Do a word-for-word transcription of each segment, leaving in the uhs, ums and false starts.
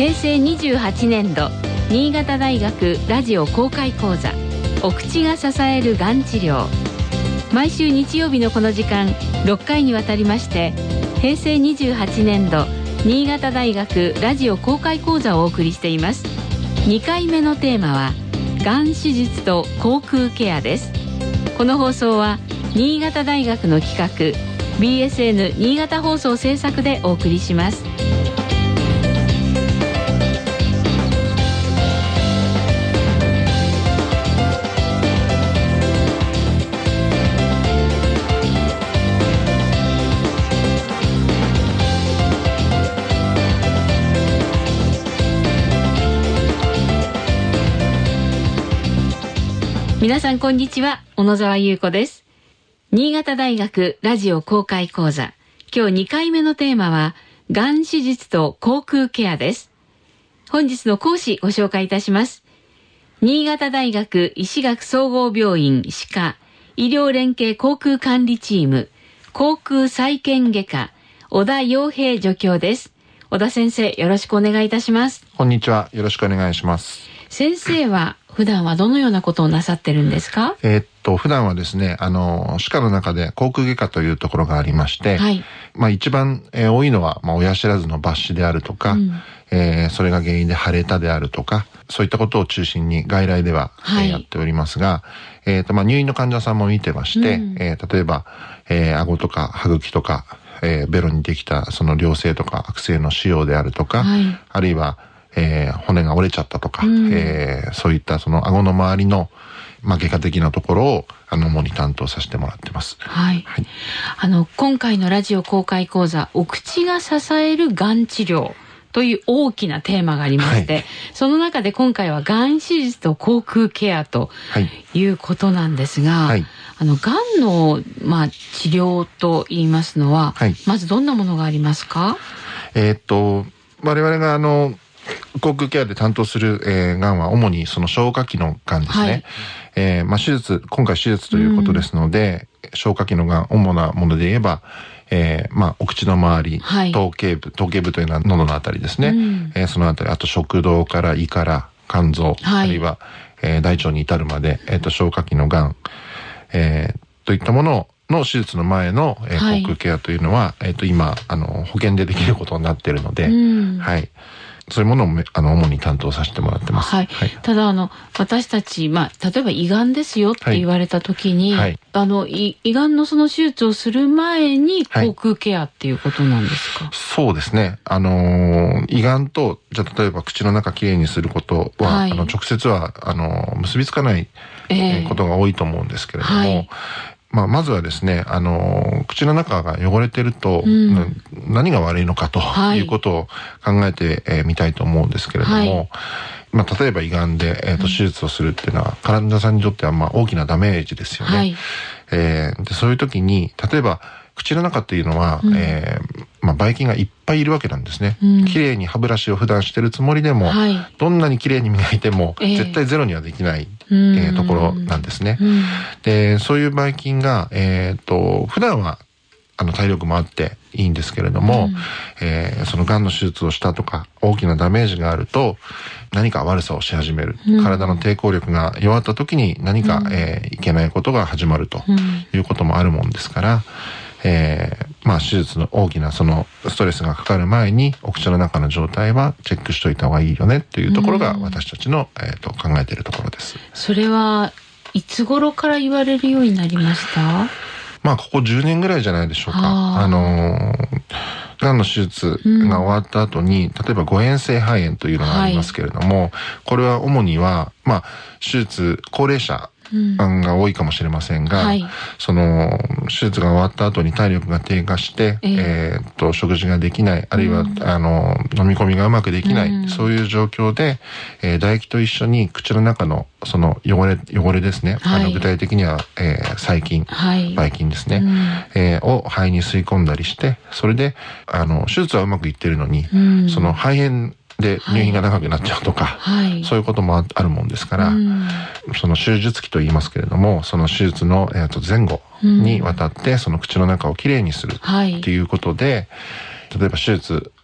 へいせいにじゅうはちねんど新潟大学ラジオ公開講座、お口が支えるがん治療。毎週日曜日のこの時間、ろっかいにわたりましてへいせいにじゅうはちねんど新潟大学ラジオ公開講座をお送りしています。にかいめのテーマはがん手術と口腔ケアです。この放送は新潟大学の企画 ビーエスエヌ 新潟放送制作でお送りします。皆さんこんにちは、小野沢優子です。新潟大学ラジオ公開講座、今日にかいめのテーマはがん手術と口腔ケアです。本日の講師ご紹介いたします。新潟大学医歯学総合病院歯科医療連携口腔管理チーム口腔再建外科小田洋平助教です。小田先生、よろしくお願いいたします。 こんにちは、よろしくお願いします。 先生は普段はどのようなことをなさってるんですか？ えー、っと普段はですね、あの歯科の中で口腔外科というところがありまして、はい、まあ一番、えー、多いのは、まあ、親知らずの抜歯であるとか、うん、えー、それが原因で腫れたであるとか、そういったことを中心に外来では、はい、えー、やっておりますが、えーとまあ、入院の患者さんも見てまして、うん、えー、例えば、えー、顎とか歯茎とか、えー、ベロにできたその良性とか悪性の腫瘍であるとか、はい、あるいはえー、骨が折れちゃったとか、うん、えー、そういったその顎の周りの、まあ、外科的なところをあの主に担当させてもらってます。 はい。はい、あの今回のラジオ公開講座、お口が支えるがん治療という大きなテーマがありまして、はい、その中で今回はがん手術と口腔ケアということなんですが、はい、あのがんの、まあ、治療と言いますのは、はい、まずどんなものがありますか？ えー、っと我々があの口腔ケアで担当する、えー、がんは主にその消化器のがんですね。はい、えーまあ、手術今回手術ということですので、うん、消化器のがん、主なもので言えば、えーまあ、お口の周り、はい、頭頸部頭頸部というのは喉のあたりですね、うん、えー、そのあたり、あと食道から胃から肝臓、はい、あるいは、えー、大腸に至るまで、えー、と消化器のがん、えー、といったものの手術の前の、えーはい、口腔ケアというのは、えー、と今あの保険でできることになっているので、うん、はい、そういうものをあの主に担当させてもらってます。 はいはい、ただあの私たち、まあ、例えば胃がんですよって言われた時に、はいはい、あの胃がんのその手術をする前に口腔ケアっていうことなんですか？はい、 そうですね。あのー、胃がんとじゃあ例えば口の中きれいにすることは、はい、あの直接はあのー、結びつかない、えー、ことが多いと思うんですけれども、はい、まあ、まずはですね、あのー、口の中が汚れてると、うん、何が悪いのかということを考えてみ、えー、たいと思うんですけれども、はい、まあ、例えば胃がんで、えーと、手術をするっていうのは患者さんにとってはまあ大きなダメージですよね。はい、えー、でそういう時に例えば口の中っていうのは、うん、えーまあ、ばい菌がいっぱいいるわけなんですね。うん、きれいに歯ブラシを普段してるつもりでも、はい、どんなにきれいに磨いても、えー、絶対ゼロにはできない、えー、ところなんですね。うん、でそういうばい菌が、えー、と普段はあの体力もあっていいんですけれども、うん、えー、そのがんの手術をしたとか大きなダメージがあると何か悪さをし始める、うん、体の抵抗力が弱った時に何か、うん、えー、いけないことが始まるということもあるもんですから、えー、まあ手術の大きなそのストレスがかかる前にお口の中の状態はチェックしといた方がいいよねというところが私たちの、えー、と考えているところです。 それはいつ頃から言われるようになりました？ まあここじゅうねんぐらいじゃないでしょうか。あ、あのがんの手術が終わった後に、うん、例えば誤嚥性肺炎というのがありますけれども、はい、これは主にはまあ手術高齢者が多いかもしれませんが、うん、はい、その手術が終わった後に体力が低下して、えーえー、と食事ができない、あるいは、うん、あの飲み込みがうまくできない、うん、そういう状況で、えー、唾液と一緒に口の中のその汚れ汚れですね、はい、あの具体的には、えー、細菌、はい、ばい菌ですね、うん、えー、を肺に吸い込んだりして、それであの手術はうまくいってるのに、うん、その肺炎で入院が長くなっちゃうとか、はい、そういうこともあるもんですから、うん、その手術期と言いますけれども、その手術の、えー、と前後にわたってその口の中をきれいにするっていうことで、はい、例えば手術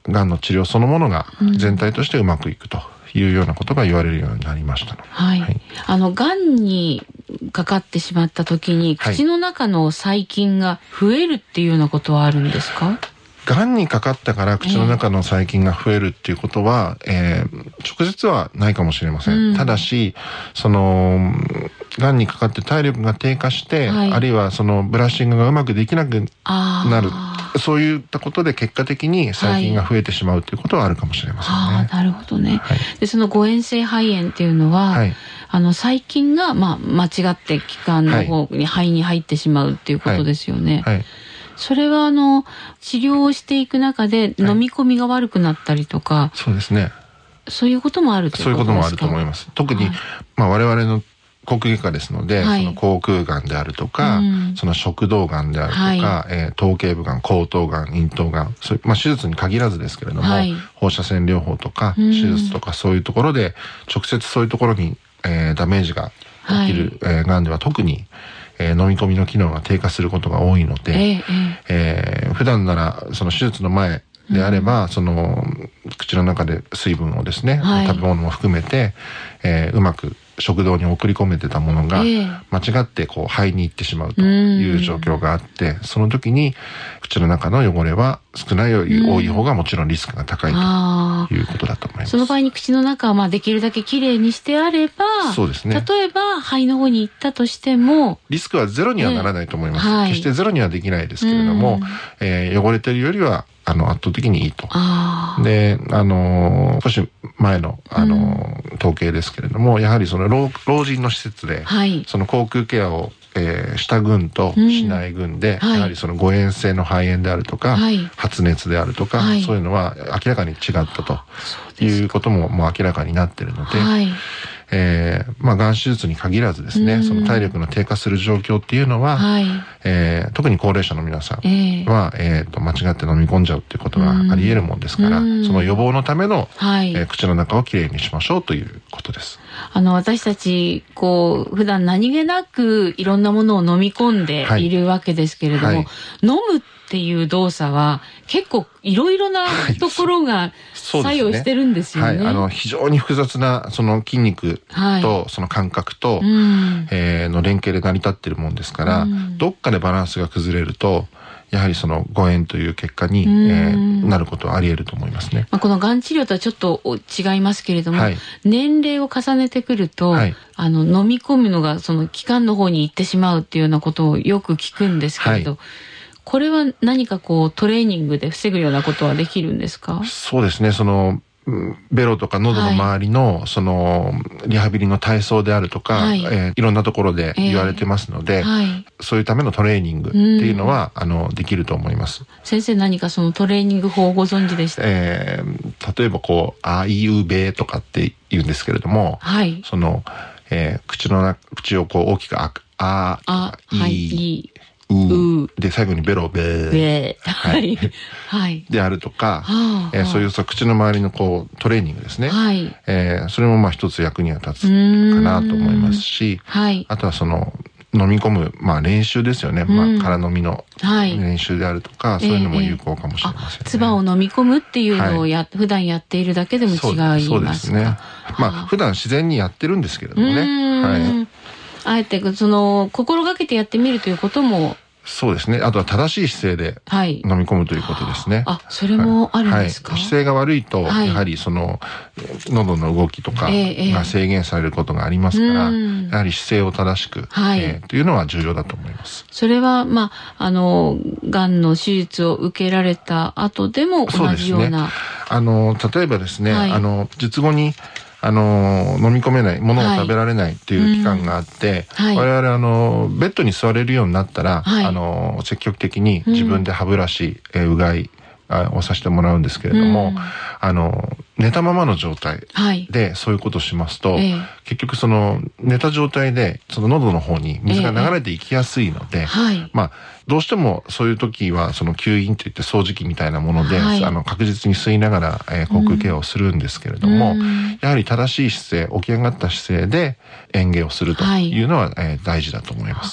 がんの治療そのものが全体としてうまくいくというようなことが言われるようになりましたの。 はい。はい、あの、がんにかかってしまった時に、口の中の細菌が増えるっていうようなことはあるんですか？ がんにかかったから口の中の細菌が増えるっていうことは、えー、直接はないかもしれません。うん、ただし、その、がんにかかって体力が低下して、はい、あるいはそのブラッシングがうまくできなくなる。そういったことで結果的に細菌が増えてしまうということはあるかもしれませんね。 あ、なるほどね。はい、で、その誤嚥性肺炎っていうのは、はい、あの細菌が、まあ、間違って気管の方に、はい、肺に入ってしまうっていうことですよね。はいはい、それはあの治療をしていく中で飲み込みが悪くなったりとか、はい、 そうですね。 そういうこともあるということですか？ そういうこともあると思います。特に、はい、まあ、我々の口腔外科ですので、はい、その口腔がんであるとか、うん、その食道がんであるとか、はい、えー、頭頸部がん、後頭がん、咽頭がん、そういう、まあ、手術に限らずですけれども、はい、放射線療法とか、手術とかそういうところで、直接そういうところに、えー、ダメージが起きる、はい、えー、がんでは特に、えー、飲み込みの機能が低下することが多いので、えーえー、普段ならその手術の前であれば、うん、その口の中で水分をですね、はい、食べ物も含めて、えー、うまく食道に送り込めてたものが間違ってこう肺に行ってしまうという状況があって、その時に口の中の汚れは少ないより多い方がもちろんリスクが高いということだと思います。 その場合に口の中はまあできるだけきれいにしてあれば、 そうですね、 例えば肺の方に行ったとしてもリスクはゼロにはならないと思います。はい、決してゼロにはできないですけれども、えー、汚れてるよりはあの圧倒的にいいと。で、あのー、少し前の、あのー、統計ですけれども、やはりその 老, 老人の施設で、はい、その口腔ケアを、えー、した群としない群で、うん、やはりその誤嚥性の肺炎であるとか、はい、発熱であるとか、はい、そういうのは明らかに違ったということももう明らかになっているので、はい、えー、まあ、がん手術に限らずですね、その体力の低下する状況っていうのは、はい、えー、特に高齢者の皆さんは、えー、えーと間違って飲み込んじゃうっていうことがあり得るもんですから、その予防のための、はい、えー、口の中をきれいにしましょうということです。 あの、私たち、こう、普段何気なくいろんなものを飲み込んでいるわけですけれども、はいはい、飲むっていう動作は結構いろいろなところが作用してるんですよね。はい、はい、あの非常に複雑なその筋肉とその感覚と、はい、えー、の連携で成り立っているもんですから、うん、どっかでバランスが崩れるとやはりその誤嚥という結果に、えー、なることはあり得ると思いますね。 まあ、このがん治療とはちょっと違いますけれども、はい、年齢を重ねてくると、はい、あの飲み込むのがその気管の方に行ってしまうっていうようなことをよく聞くんですけれど、はい、これは何かこうトレーニングで防ぐようなことはできるんですか？ そうですね。そのベロとか喉の周りの、はい、そのリハビリの体操であるとか、はい、えー、いろんなところで言われてますので、えーはい、そういうためのトレーニングっていうのは、あのできると思います。 先生、何かそのトレーニング法をご存知でした？ えー、例えばこうあいうべとかって言うんですけれども、はい、その、えー、口の口をこう大きくあああいうで最後にベロベー、はい、はい、であるとか、はあ、えー、そういうそう口の周りのこうトレーニングですね、はい、えー、それもまあ一つ役には立つかなと思いますし、はい、あとはその飲み込む、まあ、練習ですよね、まあ、空飲みの練習であるとか、はい、そういうのも有効かもしれませんね。 えー、唾を飲み込むっていうのをや、はい、普段やっているだけでも違いますか？ そうですね。まあ普段自然にやってるんですけれどもね。はい、 あえてその心がけてやってみるということも。 そうですね。あとは正しい姿勢で飲み込むということですね。 はい、あ、それもあるんですか？ はい、姿勢が悪いと、はい、やはりその喉の動きとかが制限されることがありますから、えーえー、やはり姿勢を正しく、はい、えー、というのは重要だと思います。 それはまああのがんの手術を受けられた後でも同じような。そうですね。 あの例えばですね、はい、あの術後にあの飲み込めないものを食べられないっていう期間があって、はい、うん、我々あのベッドに座れるようになったら、はい、あの積極的に自分で歯ブラシ、うん、うがいをさせてもらうんですけれども、うん、あの寝たままの状態でそういうことをしますと、はい、結局その寝た状態でその喉の方に水が流れていきやすいので、えーはい、まあどうしてもそういう時はその吸引といって掃除機みたいなもので、はい、あの確実に吸いながら、えー、口腔ケアをするんですけれども、うん、やはり正しい姿勢、起き上がった姿勢で嚥下をするというのは、はい、えー、大事だと思います。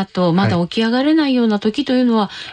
そうすると、まあ、がん治療を受けた後、まだ起き上がれないような時というのは、はい、自分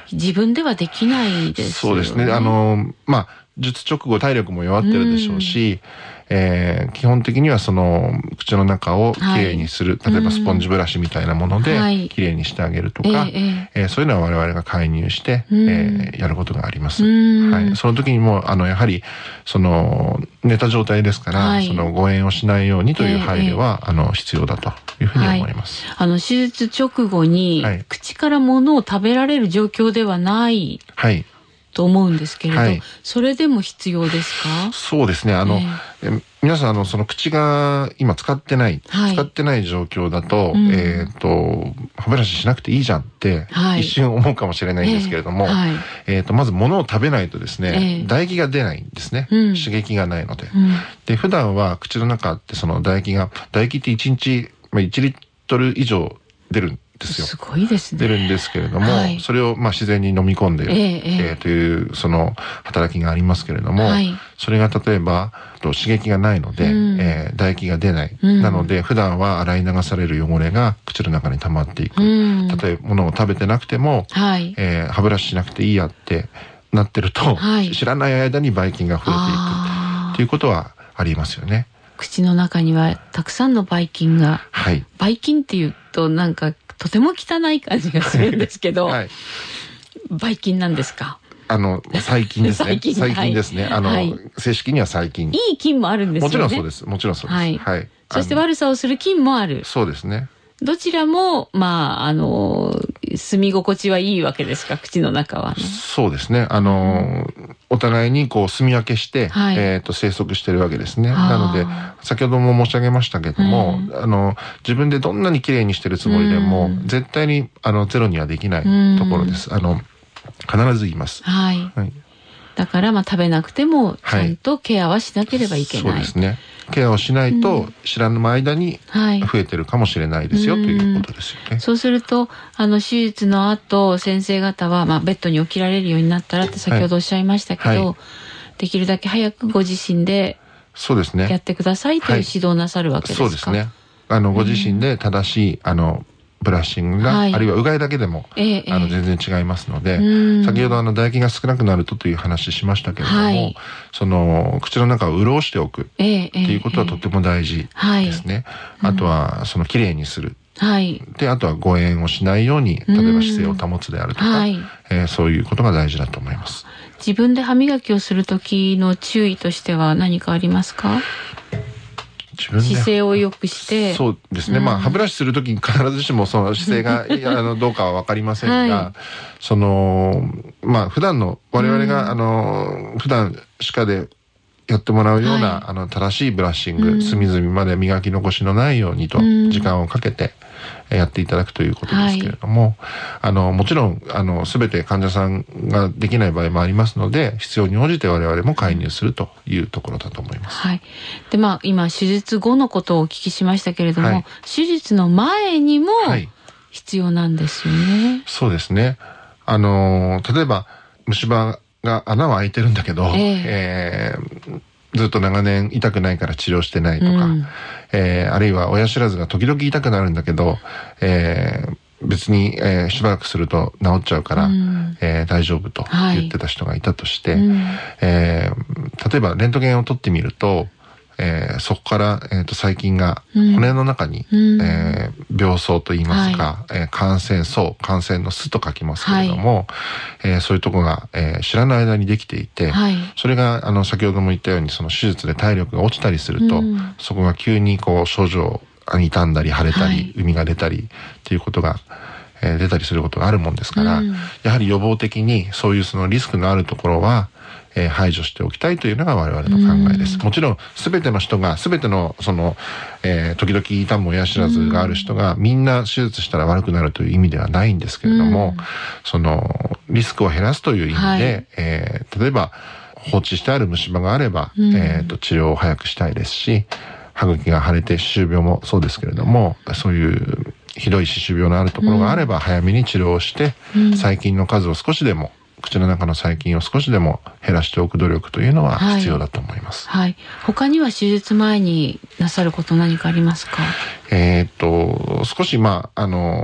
分ではできないですよね。 そうですね。あの、まあ、術直後体力も弱ってるでしょうし、うん、えー、基本的にはその口の中をきれいにする、はい、例えばスポンジブラシみたいなものできれいにしてあげるとか、はい、えーえー、そういうのは我々が介入して、うん、えー、やることがあります、うん、はい、その時にもあのやはりその寝た状態ですから、はい、その誤嚥をしないようにという配慮は、えー、あの必要だというふうに思います、 はい、あの手術直後に、はい、口から物を食べられる状況ではない、はい、と思うんですけれど、はい、それでも必要ですか？ そうですね。あの、えー、皆さんあのその口が今使ってない、はい、使ってない状況だと、うん、えっと歯ブラシしなくていいじゃんって、はい、一瞬思うかもしれないんですけれども、えーはい、えっとまず物を食べないとですね、えー、唾液が出ないんですね。うん、刺激がないので、うん、で普段は口の中ってその唾液が唾液っていちにちいちリットル以上出るんですよ。 すごいですね。 出るんですけれども、はい、それをまあ自然に飲み込んでいる、えーえー、というその働きがありますけれども、はい、それが例えば刺激がないので、うん、えー、唾液が出ない、うん、なので普段は洗い流される汚れが口の中に溜まっていく、うん、例えば物を食べてなくても、はい、えー、歯ブラシしなくていいやってなってると、はい、知らない間にばい菌が増えていくということはありますよね。 口の中にはたくさんのばい菌が、はい、ばい菌っていうとなんかとても汚い感じがするんですけど、はい、ばい菌なんですか？ あの細菌ですね。細菌、細菌ですね。はい、あの、はい、正式には細菌。 いい菌もあるんですよね。 もちろんそうです。もちろんそうです。はい。はい、 そして悪さをする菌もある。 そうですね。 どちらもまああの住み心地はいいわけですか、口の中は、ね。そうですね。あの、うん、お互いにこう住み分けして、はい、えっと生息してるわけですね。なので先ほども申し上げましたけども、うん、あの自分でどんなに綺麗にしてるつもりでも、うん、絶対にあのゼロにはできないところです。うん、あの必ず言います。はい。はい、 だからまあ食べなくてもちゃんとケアはしなければいけない。 はい、そうですね。ケアをしないと知らぬ間に増えてるかもしれないですよ、はい、ということですよね。 そうするとあの手術の後先生方は、まあ、ベッドに起きられるようになったらって先ほどおっしゃいましたけど、はいはい、できるだけ早くご自身でやってくださいという指導をなさるわけですか？ そうですね。あのご自身で正しいあのブラッシングが、はい、あるいはうがいだけでも、えー、あの全然違いますので、えー、先ほどあの唾液が少なくなるとという話しましたけれども、はい、その口の中を潤しておくっていうことはとても大事ですね。えーえー、あとはそのきれいにする。はい、であとは誤嚥をしないように例えば姿勢を保つであるとか、はい、えー、そういうことが大事だと思います。 自分で歯磨きをする時の注意としては何かありますか？自分で姿勢を良くして。 そうですね、うん、まあ歯ブラシするときに必ずしもその姿勢があのどうかは分かりませんが、はい、そのまあ普段の我々が、うん、あの普段歯科でやってもらうような、はい、あの正しいブラッシング、うん、隅々まで磨き残しのないようにと時間をかけてやっていただくということですけれども、はい、あのもちろんあの全て患者さんができない場合もありますので必要に応じて我々も介入するというところだと思います。 はい、でまあ今手術後のことをお聞きしましたけれども、はい、手術の前にも必要なんですよね。はい、 そうですね。あの例えば虫歯が穴は開いてるんだけど、えーえー、ずっと長年痛くないから治療してないとか、うん、えー、あるいは親知らずが時々痛くなるんだけど、えー、別に、えー、しばらくすると治っちゃうから、うん、えー、大丈夫と言ってた人がいたとして、はい、えー、例えばレントゲンを取ってみると、えー、そこから、えー、と細菌が骨の中に、うん、えー、病巣といいますか、はい、えー、感染層、感染の巣と書きますけれども、はい、えー、そういうところが、えー、知らない間にできていて、はい、それがあの先ほども言ったようにその手術で体力が落ちたりすると、うん、そこが急にこう症状傷んだり腫れたり、はい、膿が出たりっていうことが、えー、出たりすることがあるもんですから、うん、やはり予防的にそういうそのリスクのあるところはえー、排除しておきたいというのが我々の考えです。もちろん全ての人が全てのその、えー、時々痛む親知らずがある人がみんな手術したら悪くなるという意味ではないんですけれども、そのリスクを減らすという意味で、はい、えー、例えば放置してある虫歯があれば、えー、と治療を早くしたいですし、歯茎が腫れて歯周病もそうですけれども、そういうひどい歯周病のあるところがあれば早めに治療をして、細菌の数を少しでも口の中の細菌を少しでも減らしておく努力というのは必要だと思います。 はい。はい、他には手術前になさること何かありますか？ えっと少しまああの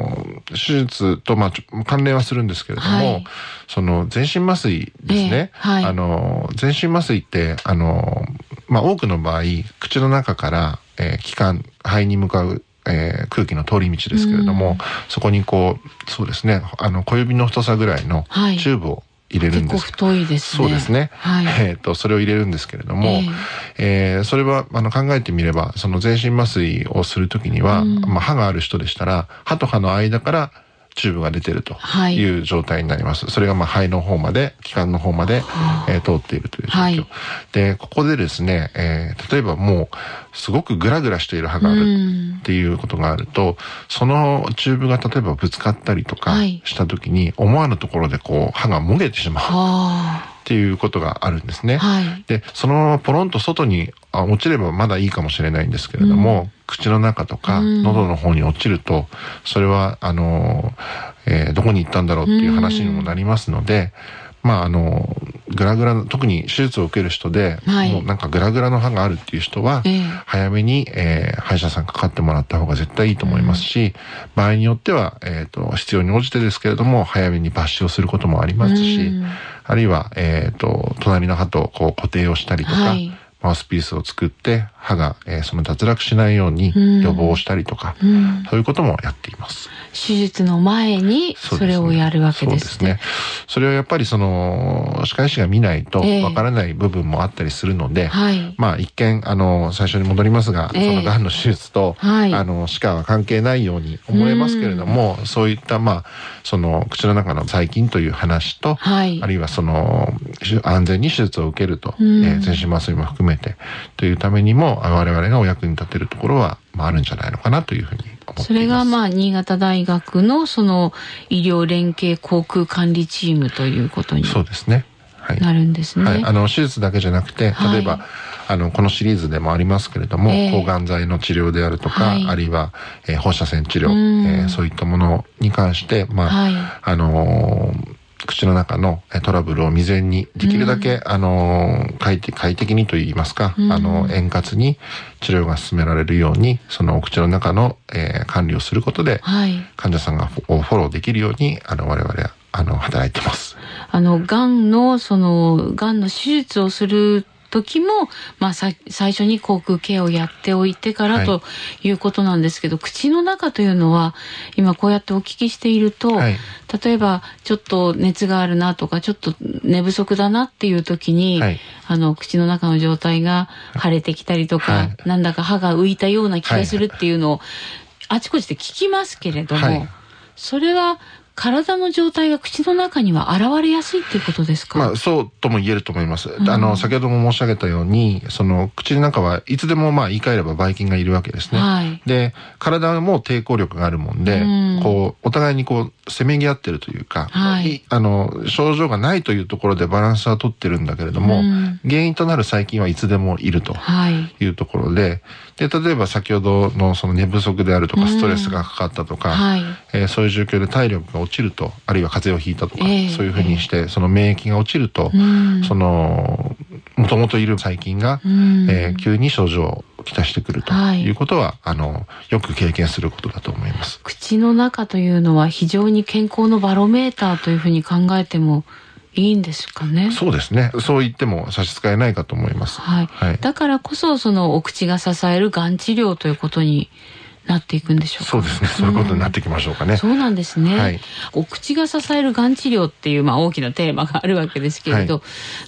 手術と、まあ、関連はするんですけれども、はい、その、全身麻酔ですね。えーはい、あの、全身麻酔って、あの、まあ、多くの場合、口の中から、えー、気管、肺に向かう、えー、空気の通り道ですけれども、うん、そこにこう、そうですね、あの、小指の太さぐらいのチューブを入れるんです。 結構太いですね。 そうですね。はい、えっと、それを入れるんですけれども、えーえー、それは、あの、考えてみれば、その全身麻酔をするときには、うん、まあ、歯がある人でしたら、歯と歯の間からチューブが出てるという状態になります。はい、それが、まあ、肺の方まで、気管の方まで、えー、通っているという状況。はい、で、ここでですね、えー、例えばもう、すごくグラグラしている歯があるっていうことがあると、うん、そのチューブが例えばぶつかったりとかしたときに、思わぬところでこう、歯がもげてしまう。っていうことがあるんですね。はい、で、そのままポロンと外に落ちればまだいいかもしれないんですけれども、うん、口の中とか喉の方に落ちると、それは、あの、えー、どこに行ったんだろうっていう話にもなりますので、うん、まあ、あの、グラグラ、特に手術を受ける人で、はい、もうなんかグラグラの歯があるっていう人は、えー、早めに、えー、歯医者さんかかってもらった方が絶対いいと思いますし、うん、場合によっては、えっと、必要に応じてですけれども、早めに抜歯をすることもありますし、うん、あるいは、えっと、隣の歯とこう固定をしたりとか、はい、マウスピースを作って歯が、えー、その脱落しないように予防をしたりとか、うん、そういうこともやっています。 手術の前にそれをやるわけですね。そうですね。 それはやっぱりその歯科医師が見ないとわからない部分もあったりするので、えーはい、まあ一見あの最初に戻りますが、えー、そのがんの手術と、はい、あの歯科は関係ないように思えますけれども、うそういったまあその口の中の細菌という話と、はい、あるいはその安全に手術を受けると、えー、全身麻酔も含めてというためにも我々がお役に立てるところは、まあ、あるんじゃないのかなというふうに思っています。 それがまあ新潟大学のその医療連携航空管理チームということにそうですね。なるんですね。 はい、あの手術だけじゃなくて、例えば、はい、あのこのシリーズでもありますけれども、えー、抗がん剤の治療であるとか、はい、あるいは、えー、放射線治療、えー、そういったものに関して、まあ、はい、あのー口の中のトラブルを未然にできるだけ、うん、あの快適、快適にといいますか、うん、あの円滑に治療が進められるようにそのお口の中の、えー、管理をすることで、はい、患者さんがフォローできるようにあの我々はあの働いてます。 あのがんのそのがんの手術をする時も、まあ、さ最初に口腔ケアをやっておいてから、はい、ということなんですけど、口の中というのは今こうやってお聞きしていると、はい、例えばちょっと熱があるなとかちょっと寝不足だなっていう時に、はい、あの口の中の状態が腫れてきたりとか、はい、なんだか歯が浮いたような気がするっていうのをあちこちで聞きますけれども、はい、それは体の状態が口の中には現れやすいっていうことですか？ まあ、そうとも言えると思います。うん、あの、先ほども申し上げたように、その、口の中はいつでもまあ言い換えればばい菌がいるわけですね。はい、で、体も抵抗力があるもんで、うん、こう、お互いにこう、せめぎ合ってるというか、はい、あの、症状がないというところでバランスは取ってるんだけれども、うん、原因となる細菌はいつでもいるというところで、で、例えば先ほどのその寝不足であるとか、ストレスがかかったとか、うんはいえー、そういう状況で体力が落ちると、あるいは風邪をひいたとか、えー、そういうふうにして、その免疫が落ちると、うん、その、もともといる細菌が、うんえー、急に症状をきたしてくるということは、はい、あの、よく経験することだと思います。 口の中というのは非常に健康のバロメーターというふうに考えてもいいんですかね。 そうですね。そう言っても差し支えないかと思います。 はい。はい、だからこそ、そのお口が支えるがん治療ということになっていくんでしょうか。 そうですね。そういうことになっていきましょうかね。うん、 そうなんですね。はい、お口が支えるがん治療っていう、まあ、大きなテーマがあるわけですけれど、はい、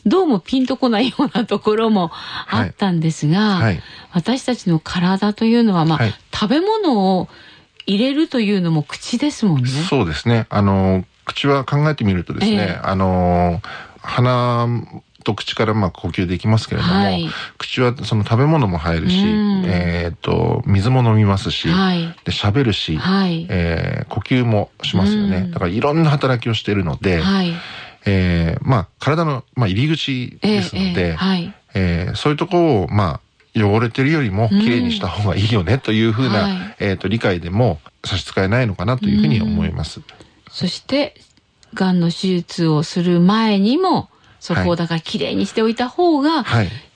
どうもピンとこないようなところもあったんですが、はいはい、私たちの体というのは、まあ、はい、食べ物を入れるというのも口ですもんね。 そうですね。あの、口は考えてみるとですね、えー、あの、鼻と口からまあ呼吸できますけれども、はい、口はその食べ物も入るし、えっと、水も飲みますし、はい、で、喋るし、はい、えー、呼吸もしますよね。だからいろんな働きをしているので、はい、えー、まあ、体の、まあ、入り口ですので、えーえーはいえー、そういうところを、まあ、汚れてるよりもきれいにした方がいいよねというふうな、はい、えっと、理解でも差し支えないのかなというふうに思います。 そして、がんの手術をする前にも、そこをだからきれいにしておいた方が、はい、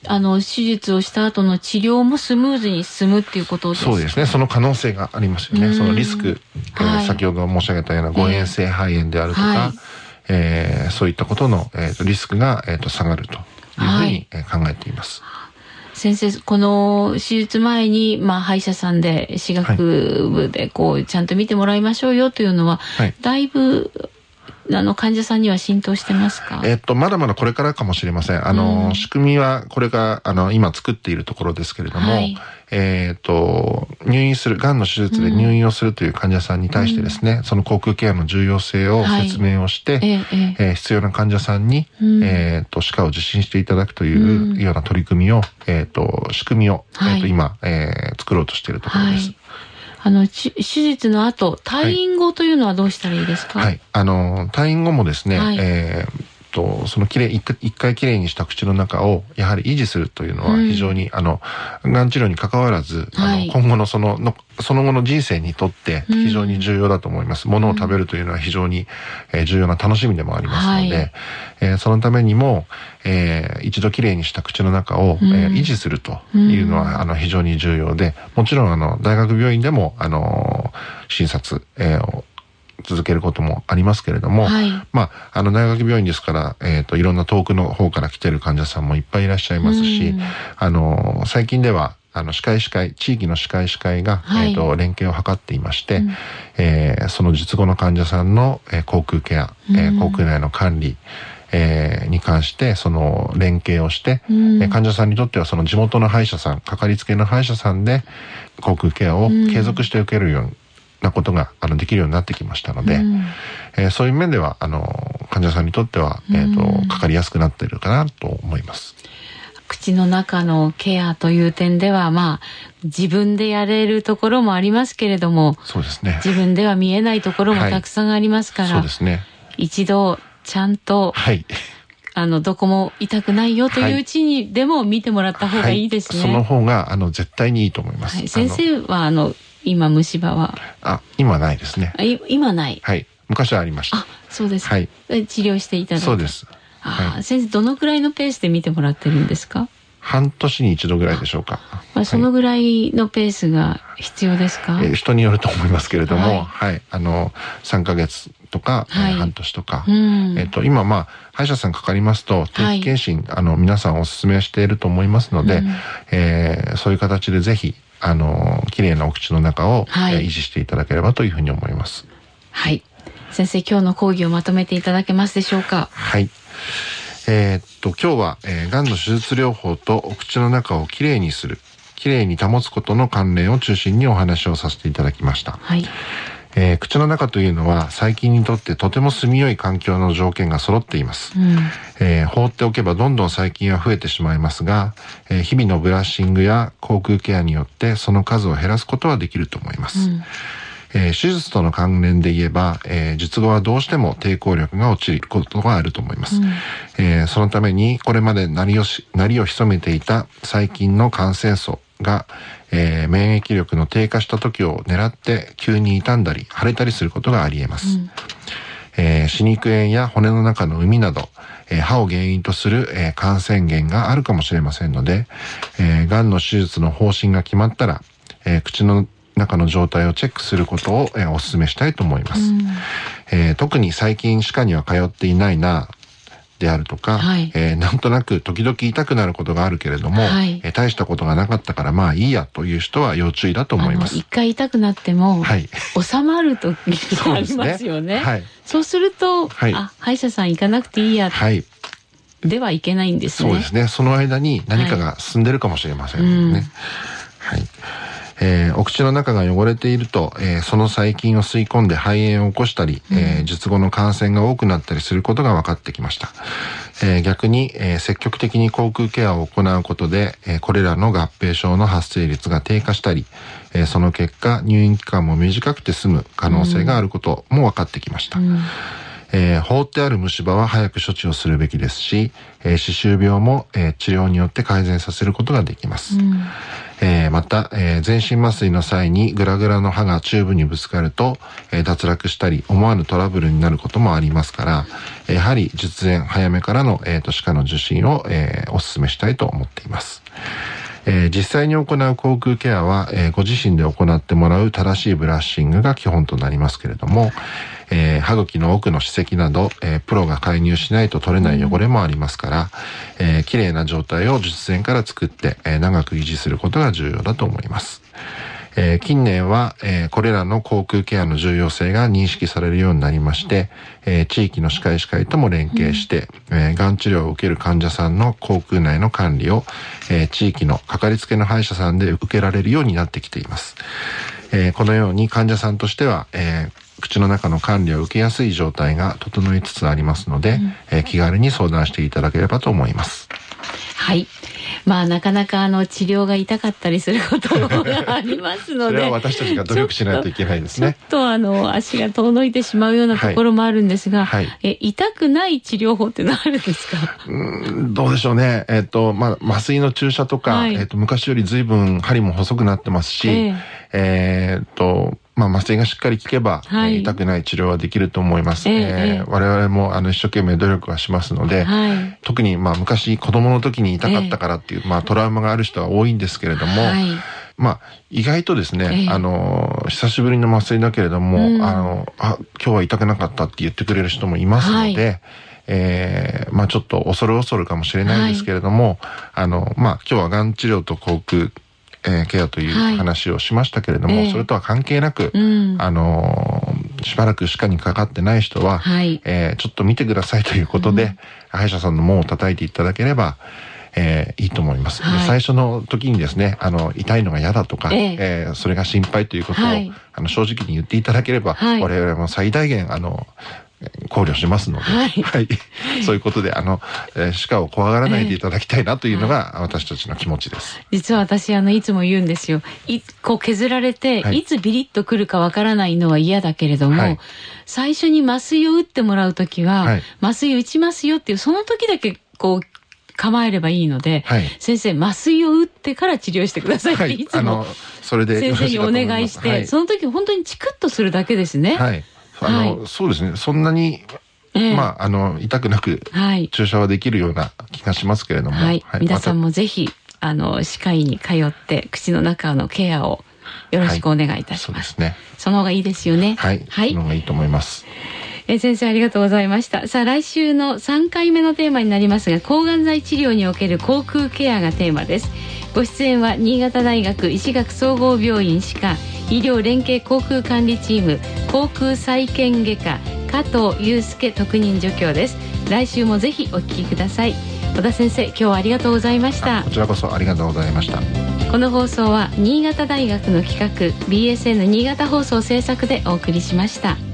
あの手術をした後の治療もスムーズに進むっていうことですか？ そうですね。その可能性がありますよね。そのリスク、えーはい、先ほど申し上げたような誤嚥性肺炎であるとか、はい、えー、そういったことの、えー、とリスクが、えー、と下がるというふうに、はい、考えています。 先生、この手術前に、まあ、歯医者さんで歯学部でこうちゃんと見てもらいましょうよというのは、はい、だいぶあの患者さんには浸透してますか？ えっとまだまだこれからかもしれません。あの、うん、仕組みはこれがあの今作っているところですけれども、はい、えっと入院するがんの手術で入院をするという患者さんに対してですね、うん、その口腔ケアの重要性を説明をして、はい、えええー、必要な患者さんに、うん、えっと歯科を受診していただくというような取り組みを、えっと仕組みを、はい、えっと今、えー、作ろうとしているところです。はい、 あの手術の後、退院後というのはどうしたらいいですか？ はい、はい、あの退院後もですね、はい、えーとそのきれい一回きれいにした口の中をやはり維持するというのは非常に、うん、あのがん治療に関わらず、はい、あの今後のそののその後の人生にとって非常に重要だと思います。もの、うん、を食べるというのは非常に、えー、重要な楽しみでもありますので、はい、えー、そのためにも、えー、一度きれいにした口の中を、うん、えー、維持するというのは、うん、あの非常に重要で、もちろんあの大学病院でもあの診察、えー続けることもありますけれども、はい、まあ、あの大学病院ですから、えっと、いろんな遠くの方から来ている患者さんもいっぱいいらっしゃいますし、うん、あの、最近では、あの、歯科医師会、地域の歯科医師会が、はい、えっと、連携を図っていまして、うん、えー、その術後の患者さんの、えー、口腔ケア、うん、えー、口腔内の管理、えー、に関して、その連携をして、うん、えー、患者さんにとってはその地元の歯医者さん、かかりつけの歯医者さんで、口腔ケアを継続して受けるように、なことがあのできるようになってきましたので、うん、えー、そういう面ではあの患者さんにとっては、えーと、かかりやすくなっているかなと思います。 口の中のケアという点では、まあ自分でやれるところもありますけれども、 そうですね、 自分では見えないところもたくさんありますから、はい、 そうですね、 一度ちゃんと、はい、あのどこも痛くないよといううちにでも見てもらった方がいいですね。 はいはい、その方があの絶対にいいと思います。はい、 先生はあの今虫歯はあ今ないですね。 あ今ない。 はい、昔はありました。 あ、そうです。 はい。 治療していただいて。 そうです。 あ、はい、先生どのくらいのペースで見てもらってるんですか？ 半年に一度ぐらいでしょうか。 まあ、そのぐらいのペースが必要ですか？ はい、えー、人によると思いますけれども、はい、はい、あのさんかげつとか、はい、半年とか、うん、えっと今まあ歯医者さんかかりますと定期検診、はい、あの皆さんお勧めしていると思いますので、うん、えー、そういう形でぜひあの綺麗なお口の中を、はい、えー、維持していただければというふうに思います。 はい、先生今日の講義をまとめていただけますでしょうか？ はい。えー、っと今日は、えー、がんの手術療法とお口の中をきれいにする、きれいに保つことの関連を中心にお話をさせていただきました。はい。えー、口の中というのは細菌にとってとても住みよい環境の条件が揃っています。うん、えー、放っておけばどんどん細菌は増えてしまいますが、えー、日々のブラッシングや口腔ケアによってその数を減らすことはできると思います。うん、えー、手術との関連で言えば、えー、術後はどうしても抵抗力が落ちることがあると思います。うん、えー、そのためにこれまで鳴りをし、鳴りを潜めていた細菌の感染層が、えー、免疫力の低下した時を狙って急に傷んだり腫れたりすることがあり得ます。うん、えー、歯肉炎や骨の中の膿など、えー、歯を原因とする、えー、感染源があるかもしれませんので、えー、がんの手術の方針が決まったら、えー、口の中の状態をチェックすることを、えー、お勧めしたいと思います。うん、えー、特に最近歯科には通っていないなであるとか、はい、えー、なんとなく時々痛くなることがあるけれども、はい、えー、大したことがなかったからまあいいやという人は要注意だと思います。 一回痛くなっても、はい、収まる時がありますよね。そうですね。はい、そうすると、はい、あ、歯医者さん行かなくていいや、はい、ではいけないんですね。 そうですね。その間に何かが進んでるかもしれませんね。はい、うん、はい。えー、お口の中が汚れていると、えー、その細菌を吸い込んで肺炎を起こしたり、うん、えー、術後の感染が多くなったりすることが分かってきました。えー、逆に、えー、積極的に口腔ケアを行うことで、えー、これらの合併症の発生率が低下したり、えー、その結果入院期間も短くて済む可能性があることも分かってきました。うん、 えー、放ってある虫歯は早く処置をするべきですし、えー、歯周病も、えー、治療によって改善させることができます。うん、えー、また、えー、全身麻酔の際にグラグラの歯がチューブにぶつかると、えー、脱落したり思わぬトラブルになることもありますから、やはり術前早めからの、えー、と歯科の受診を、えー、お勧めしたいと思っています。えー、実際に行う口腔ケアは、えー、ご自身で行ってもらう正しいブラッシングが基本となりますけれども、えー、歯茎の奥の歯石など、えー、プロが介入しないと取れない汚れもありますから、えー、綺麗な状態を術前から作って、えー、長く維持することが重要だと思います。えー、近年は、えー、これらの口腔ケアの重要性が認識されるようになりまして、えー、地域の歯科医師会とも連携して、うん、えー、がん治療を受ける患者さんの口腔内の管理を、えー、地域のかかりつけの歯医者さんで受けられるようになってきています。えー、このように患者さんとしては、えー、口の中の管理を受けやすい状態が整いつつありますので、うん、えー、気軽に相談していただければと思います。 はい。まあなかなかあの治療が痛かったりすることがありますので、 それは私たちが努力しないといけないですね。 ちょっとあの足が遠のいてしまうようなところもあるんですが、はいはい、え痛くない治療法ってのはあるんですか？ うん、どうでしょうね。えっとまあ麻酔の注射とか、はい、えっと昔より随分針も細くなってますし、えー、えー、っと。まあ、麻酔がしっかり効けば、はい、痛くない治療はできると思います。えーえー、我々もあの一生懸命努力はしますので、はい、特にまあ昔子供の時に痛かったからっていう、えー、まあトラウマがある人は多いんですけれども、はい、まあ意外とですね、えー、あの久しぶりの麻酔だけれども、うん、あのあ今日は痛くなかったって言ってくれる人もいますので、はい、えー、まあちょっと恐る恐るかもしれないんですけれども、はい、あのまあ今日はがん治療と口腔えー、ケアという話をしましたけれども、はい、それとは関係なく、えー、あのー、しばらく歯科にかかってない人は、はい、えー、ちょっと見てくださいということで、うん、歯医者さんの門を叩いていただければ、えー、いいと思います。はい、で最初の時にですね、あの痛いのが嫌だとか、えーえー、それが心配ということを、はい、あの正直に言っていただければ、はい、我々も最大限あの考慮しますので、はいはい、そういうことであの、えー、歯科を怖がらないでいただきたいなというのが、えー、私たちの気持ちです。 実は私あのいつも言うんですよ。いこう削られて、はい、いつビリッとくるかわからないのは嫌だけれども、はい、最初に麻酔を打ってもらうときは、はい、麻酔を打ちますよっていうその時だけこう構えればいいので、はい、先生麻酔を打ってから治療してくださいっていつも、はい、それで先生にお願いして、はい、その時本当にチクッとするだけですね。 はいあのはい、そうですね。そんなに、えー、まあ、あの、痛くなく、注射はできるような気がしますけれども。 はい。はい、皆さんもぜひ、あの、歯科医に通って、口の中のケアをよろしくお願いいたします。はい、そうですね。その方がいいですよね。 はい。はい。その方がいいと思います。 えー、先生ありがとうございました。さあ、来週のさんかいめのテーマになりますが、抗がん剤治療における口腔ケアがテーマです。ご出演は、新潟大学医師学総合病院歯科医療連携口腔管理チーム口腔再建外科加藤祐介特任助教です。来週もぜひお聞きください。小田先生、今日はありがとうございました。 こちらこそありがとうございました。 この放送は新潟大学の企画 ビーエスエヌ 新潟放送制作でお送りしました。